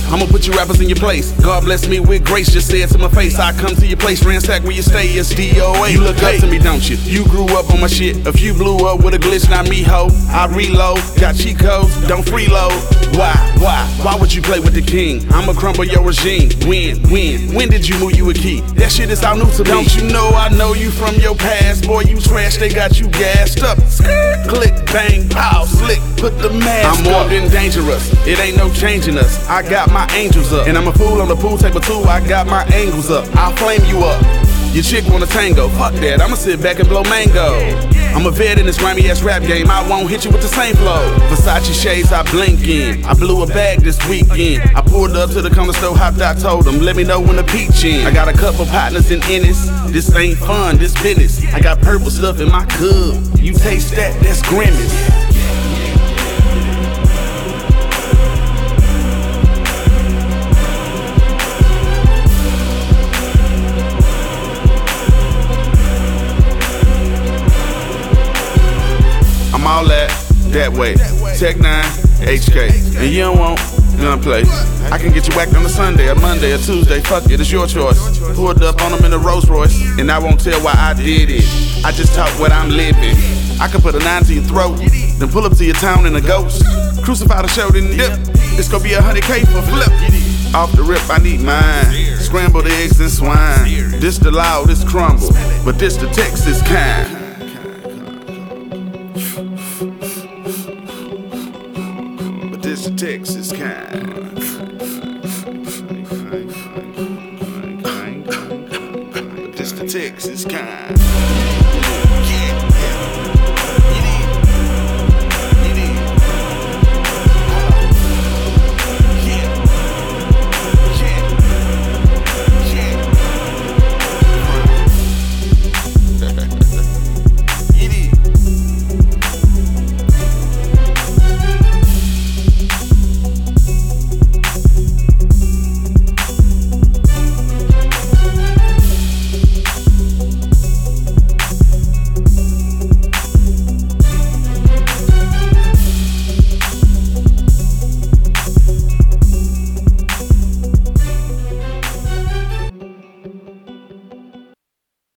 I'ma put you rappers in your place. God bless me with grace, just say it to my face. I come to your place, ransack where you stay, it's DOA. You look up to me, don't you? You grew up on my shit. If you blew up with a glitch, not me, ho. I reload, got cheat codes, don't freeload. Why would you play with the king? I'ma crumble your regime. When did you move you a key? That shit is all new to me. Don't you know I know you from your past? Boy, you trash, they got you gassed up. Click, bang, pow, slick, put the mask. I'm more than dangerous, it ain't no changing us. I got my angels up, and I'm a fool on the pool table too. I got my angles up, I'll flame you up. Your chick wanna tango, fuck that, I'ma sit back and blow mango. I'm a vet in this grimy ass rap game, I won't hit you with the same flow. Versace shades, I blink in. I blew a bag this weekend. I pulled up to the corner store, hopped out, told them, let me know when the peach in. I got a couple partners in Ennis. This ain't fun, this business. I got purple stuff in my cup. You taste that, that's grimace. I'm all that way. Tech 9, HK. And you don't want gunplay. I can get you whacked on a Sunday, a Monday, a Tuesday. Fuck it, it's your choice. Pulled up on them in a Rolls Royce, and I won't tell why I did it. I just talk what I'm living. I can put a 9 to your throat, then pull up to your town in a ghost. Crucify the show, then dip. It's gonna be 100K for flip. Off the rip, I need mine. Scrambled eggs and swine. This the loud, this crumble, but this the Texas kind. This the Texas kind. This the Texas kind.